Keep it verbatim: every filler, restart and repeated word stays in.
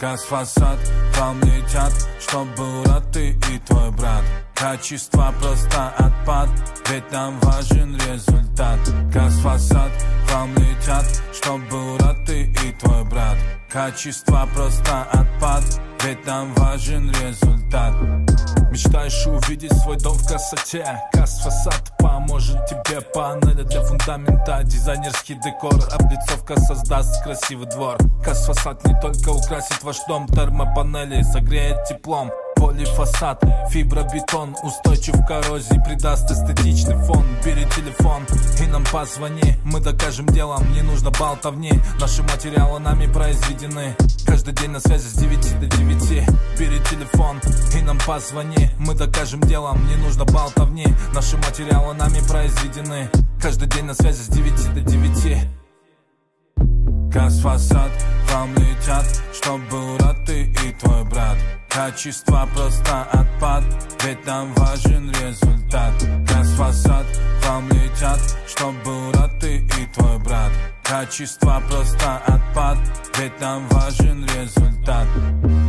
Газ-фасад, вам летят, чтоб был рад ты и твой брат. Качество просто отпад, ведь нам важен результат. Газ-фасад, вам летят, чтоб был рад ты и твой брат. Качество просто отпад, ведь нам важен результат. Мечтаешь увидеть свой дом в красоте? Газ-фасад поможет тебе. Панели для фундамента, дизайнерский декор, облицовка создаст красивый двор. Газ-фасад не только украсит ваш дом, термопанели согреет теплом. Полифасад, фибробетон, устойчив к коррозии, придаст эстетичный фон. Бери телефон и нам позвони, мы докажем делом, не нужно болтовни. Наши материалы нами произведены, каждый день на связи с девяти до девяти. Бери телефон и нам позвони, мы докажем делом, не нужно болтовни. Наши материалы нами произведены, каждый день на связи с девяти до девяти. Газ-фасад, вам летят, чтоб был рад ты и твой брат. Качество просто отпад, ведь нам важен результат. Газ-фасад, вам летят, чтоб был рад ты и твой брат. Качество просто отпад, ведь нам важен результат.